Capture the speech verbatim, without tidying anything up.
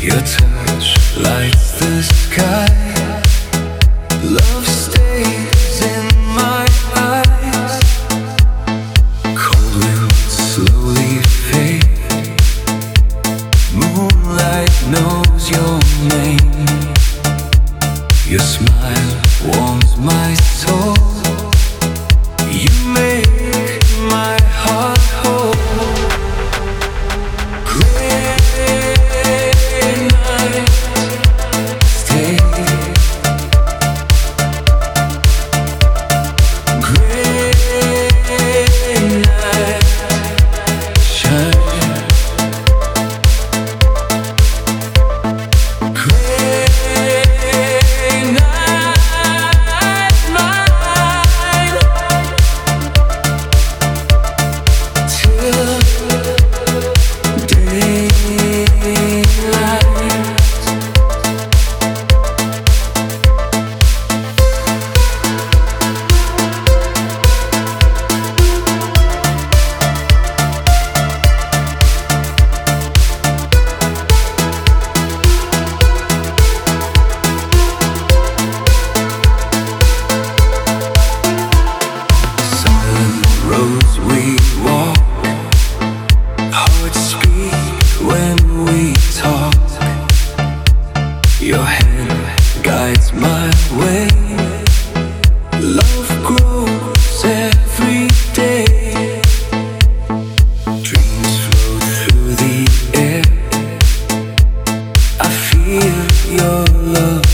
Your touch lights the sky. Love stays in my eyes. Cold winds slowly fade. Moonlight knows your name. Your smile warms my soul. You make my heart whole. Gray night, stay. Gray night, shine. Gray night, mine. Till daylight. Silent roads we walk. Hearts speak when we talk. Your hand guides my way. Love grows every day. Dreams float through the air. I feel your love